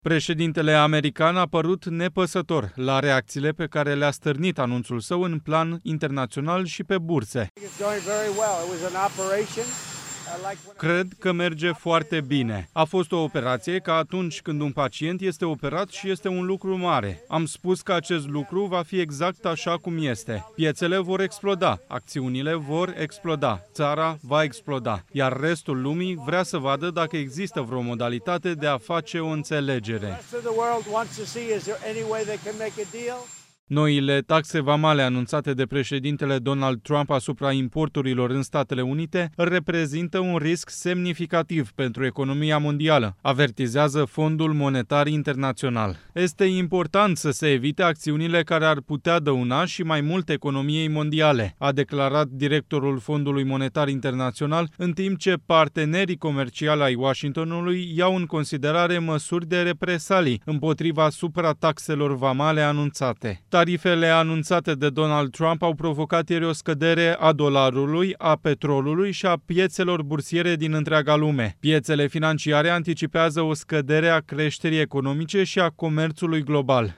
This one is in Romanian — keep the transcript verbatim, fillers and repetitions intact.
Președintele american a părut nepăsător la reacțiile pe care le-a stârnit anunțul său în plan internațional și pe burse. Cred că merge foarte bine. A fost o operație ca atunci când un pacient este operat și este un lucru mare. Am spus că acest lucru va fi exact așa cum este. Piețele vor exploda, acțiunile vor exploda, țara va exploda, iar restul lumii vrea să vadă dacă există vreo modalitate de a face o înțelegere. Noile taxe vamale anunțate de președintele Donald Trump asupra importurilor în Statele Unite reprezintă un risc semnificativ pentru economia mondială, avertizează Fondul Monetar Internațional. Este important să se evite acțiunile care ar putea dăuna și mai mult economiei mondiale, a declarat directorul Fondului Monetar Internațional, în timp ce partenerii comerciali ai Washingtonului iau în considerare măsuri de represalii împotriva suprataxelor vamale anunțate. Tarifele anunțate de Donald Trump au provocat ieri o scădere a dolarului, a petrolului și a piețelor bursiere din întreaga lume. Piețele financiare anticipează o scădere a creșterii economice și a comerțului global.